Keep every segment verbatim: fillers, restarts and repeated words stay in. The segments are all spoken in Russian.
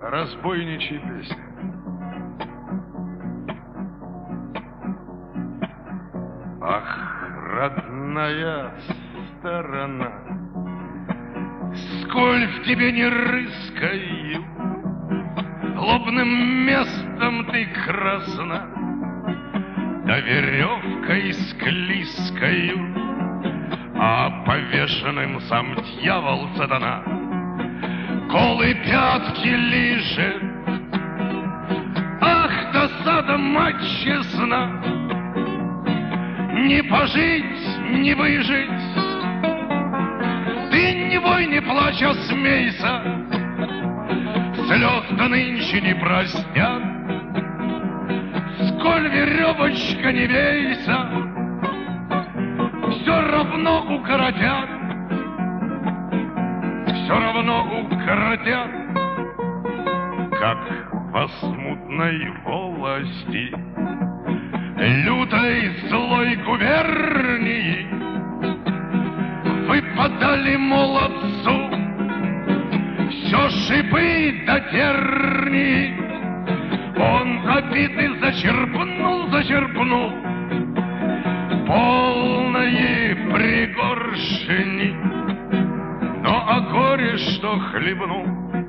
Разбойничья песня. Ах, родная сторона, сколь в тебе не рыскаю, лобным местом ты красна, да веревкой склизкою, а повешенным сам дьявол сатана голые пятки лижет. Ах, досада, мать честна, не пожить, не выжить. Ты не вой, не плачь, а смейся, слез-то нынче не простят. Сколь веревочка не вейся, все равно укоротят, все равно укоротят. Как во смутной волости лютой злой губернии выпадали молодцу все шипы до тернии. Он обиды зачерпнул, зачерпнул полные пригоршни, но о горе, что хлебнул,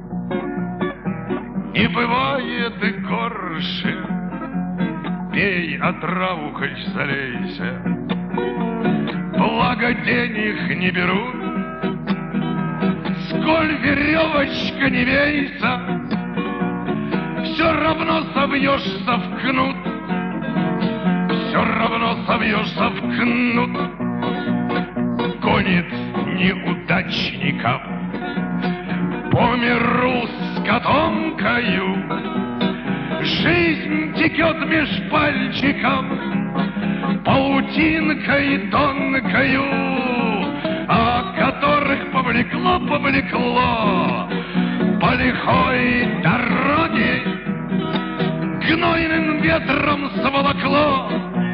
не бывает и горше. Пей, отраву хоть залейся, благо денег не берут. Сколь веревочка не вейся, все равно совьешься в кнут, все равно совьешься в кнут. Гонит неудачников по миру с котомкою, жизнь текет меж пальчиков паутинкой тонкою, о которых повлекло, повлекло по лихой дороге, гнойным ветром сволокло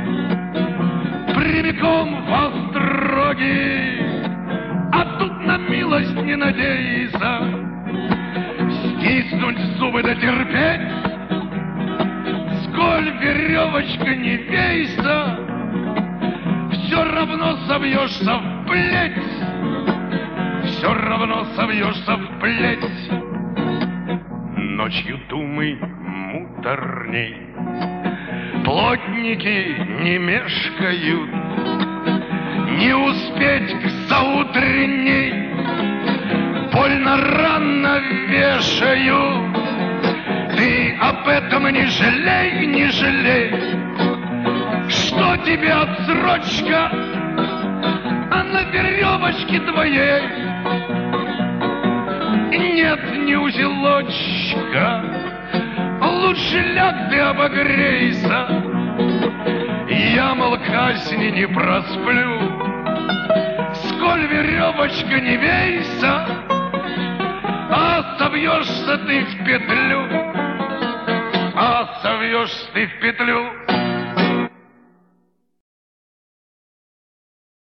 прямиком в остроги. А тут на милость не надейся, стиснуть зубы да терпеть. Сколь веревочка не вейся, все равно совьешься в плеть, все равно совьешься в плеть. Ночью думы муторней, плотники не мешкают, не успеть к заутренней больно рано вешаю. Ты об этом не жалей, не жалей, что тебе отсрочка, а на веревочке твоей нет ни узелочка. Лучше ляг ты обогрейся, я, мол, казни не просплю. Сколь веревочка не вейся, а совьешься ты в петлю, а совьешься ты в петлю.